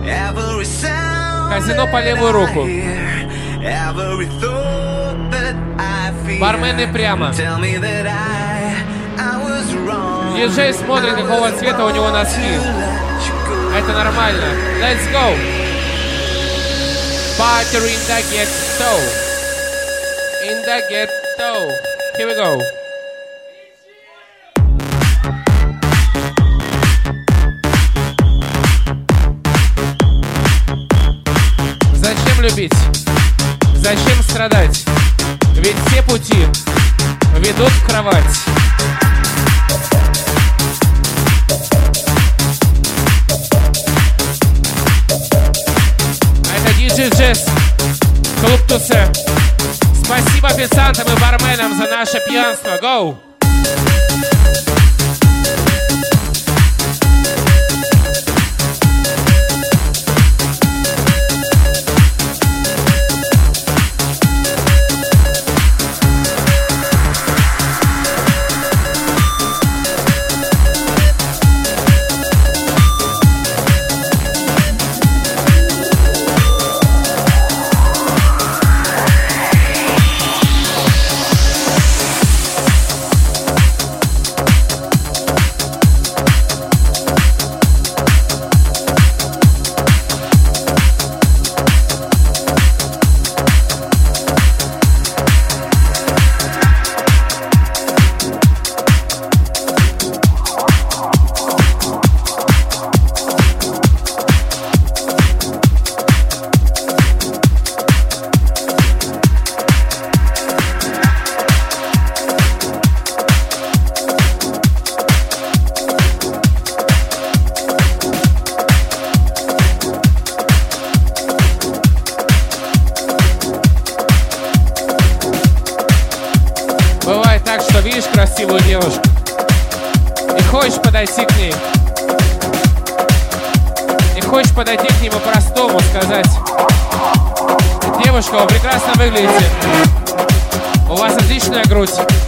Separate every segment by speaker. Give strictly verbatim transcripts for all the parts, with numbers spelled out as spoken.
Speaker 1: Казино по левую руку. Бармены прямо. Диджей смотрит, какого цвета у него носки. Это нормально. Let's go. Party in the ghetto. In the ghetto. Here we go. Зачем любить? Зачем страдать? Ведь все пути ведут в кровать. Это диджей Джесс, клуб Тусе. Спасибо официантам и барменам за наше пьянство. Go! Видишь красивую девушку и хочешь подойти к ней, и хочешь подойти к ней по-простому, сказать: девушка, вы прекрасно выглядите, у вас отличная грудь,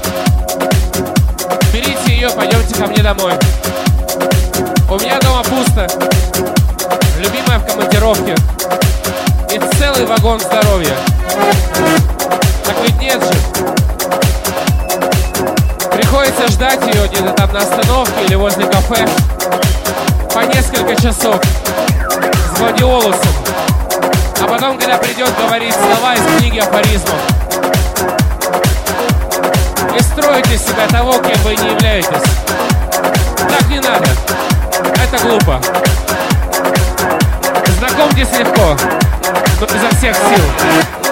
Speaker 1: берите ее, пойдемте ко мне домой, у меня дома пусто, любимая в командировке и целый вагон здоровья. Так ведь нет же. Приходится ждать ее где-то там на остановке или возле кафе по несколько часов с гладиолусом. А потом, когда придет, говорить слова из книги афоризмов. И строите себя того, кем вы не являетесь. Так не надо. Это глупо. Знакомьтесь легко, но изо всех сил.